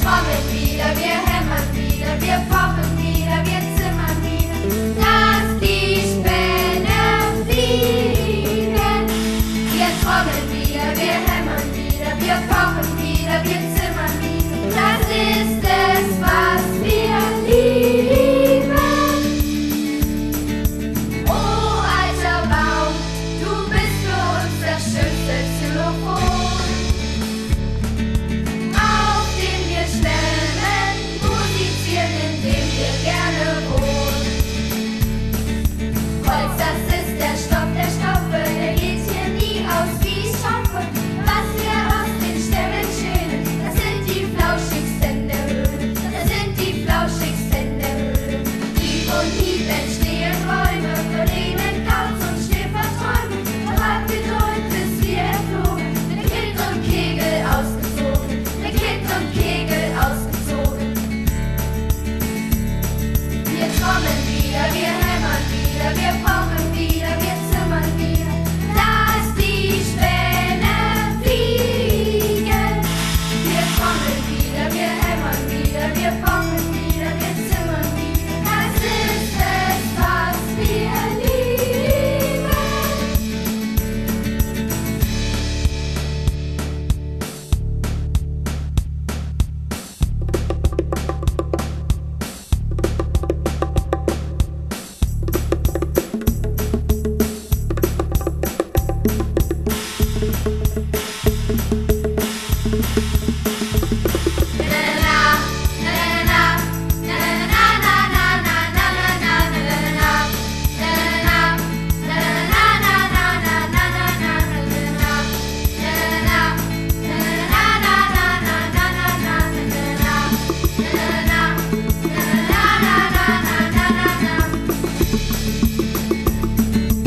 trommeln wieder, wir hämmern wieder, wir pochen wieder, wir zimmern wieder, dass die Späne fliegen. Wir trommeln wieder, wir hämmern wieder, wir pochen wieder, wir zimmern wieder. Das ist es, was wir lieben. Oh, alter Baum, du bist für uns das schönste Xylophon, auf dem wir schwellen, musizieren, in dem wir gerne wohnen. Holz, das ist der Stoffe, der geht hier nie aus wie Stoffe. Was wir aus den Stämmen schälen, das sind die flauschigsten der Höhle, das sind die flauschigsten der Höhle. Hieb und Hieb entstehen Räume, für Regen, Kauz und Schläferträume. Doch hat Geduld, bis wir erflogen, mit Kind und Kegel ausgezogen, mit Kind und Kegel ausgezogen. Wir trommeln wieder, wir hämmern wieder, wir pochen wieder, wir zimmern wieder, dass die Späne fliegen. Wir trommeln wieder, wir hämmern wieder, wir pochen wieder, wir zimmern wieder. Das ist es, was wir lieben.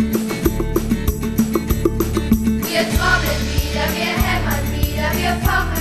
Wir trommeln wieder, wir hämmern wieder, wir pochen